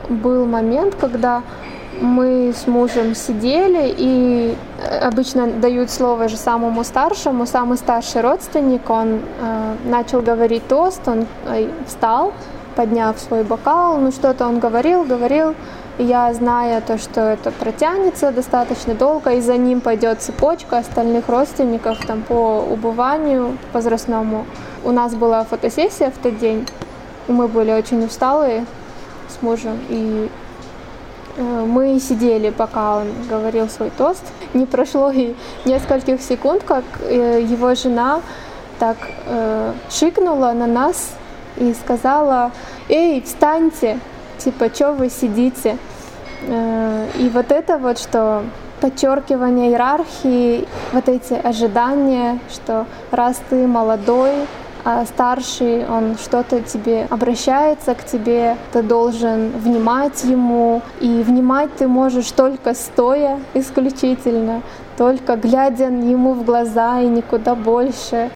был момент, когда мы с мужем сидели, и обычно дают слово же самому старшему. Самый старший родственник, он начал говорить тост, он встал, подняв свой бокал, что-то он говорил, и я, зная то, что это протянется достаточно долго, и за ним пойдет цепочка остальных родственников там, по убыванию возрастному. У нас была фотосессия в тот день, и мы были очень усталые с мужем, и мы сидели, пока он говорил свой тост. Не прошло и нескольких секунд, как его жена так шикнула на нас и сказала: «Эй, встаньте! Типа, что вы сидите?» И вот это вот, что подчеркивание иерархии, вот эти ожидания, что раз ты молодой, а старший, он что-то тебе обращается к тебе, ты должен внимать ему, и внимать ты можешь только стоя исключительно, только глядя ему в глаза и никуда больше.